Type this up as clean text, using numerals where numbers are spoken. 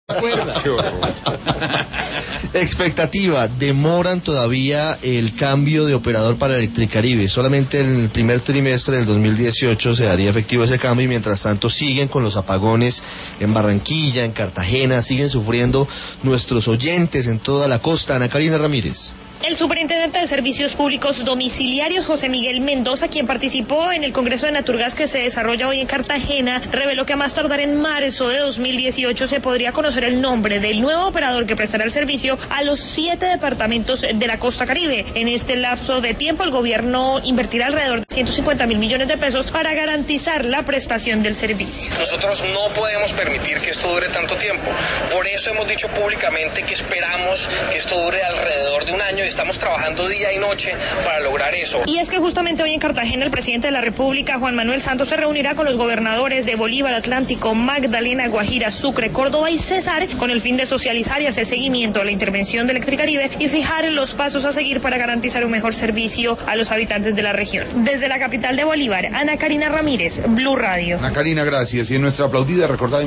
Expectativa, demoran todavía el cambio de operador para Electricaribe. Solamente en el primer trimestre del 2018 se daría efectivo ese cambio y mientras tanto siguen con los apagones en Barranquilla, en Cartagena, siguen sufriendo nuestros oyentes en toda la costa. Ana Karina Ramírez. El superintendente de Servicios Públicos Domiciliarios, José Miguel Mendoza, quien participó en el Congreso de Naturgas que se desarrolla hoy en Cartagena, reveló que a más tardar en marzo de 2018 se podría conocer el nombre del nuevo operador que prestará el servicio a los 7 departamentos de la costa Caribe. En este lapso de tiempo, el gobierno invertirá alrededor de 150.000 millones de pesos para garantizar la prestación del servicio. Nosotros no podemos permitir que esto dure tanto tiempo. Por eso hemos dicho públicamente que esperamos que esto dure alrededor de un año. Estamos trabajando día y noche para lograr eso. Y es que justamente hoy en Cartagena el presidente de la República, Juan Manuel Santos, se reunirá con los gobernadores de Bolívar, Atlántico, Magdalena, Guajira, Sucre, Córdoba y Cesar con el fin de socializar y hacer seguimiento a la intervención de Electricaribe y fijar los pasos a seguir para garantizar un mejor servicio a los habitantes de la región. Desde la capital de Bolívar, Ana Karina Ramírez, Blue Radio. Ana Karina, gracias. Y en nuestra aplaudida recordada